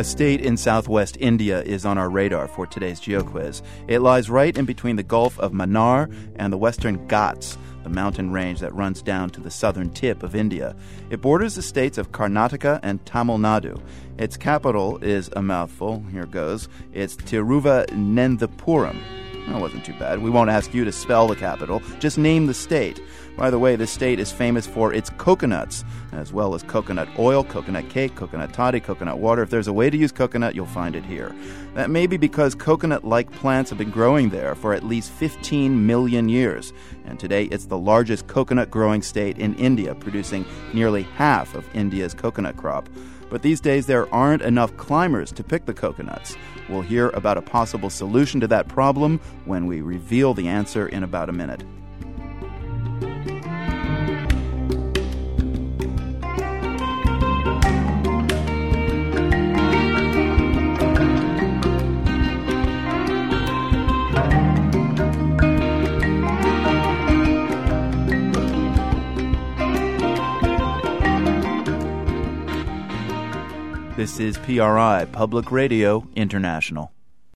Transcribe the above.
A state in southwest India is on our radar for today's GeoQuiz. It lies right in between the Gulf of Mannar and the Western Ghats, the mountain range that runs down to the southern tip of India. It borders the states of Karnataka and Tamil Nadu. Its capital is a mouthful. Here goes. It's Thiruvananthapuram. That wasn't too bad. We won't ask you to spell the capital. Just name the state. By the way, this state is famous for its coconuts, as well as coconut oil, coconut cake, coconut toddy, coconut water. If there's a way to use coconut, you'll find it here. That may be because coconut-like plants have been growing there for at least 15 million years. And today, it's the largest coconut-growing state in India, producing nearly half of India's coconut crop. But these days, there aren't enough climbers to pick the coconuts. We'll hear about a possible solution to that problem when we reveal the answer in about a minute. This is PRI, Public Radio International.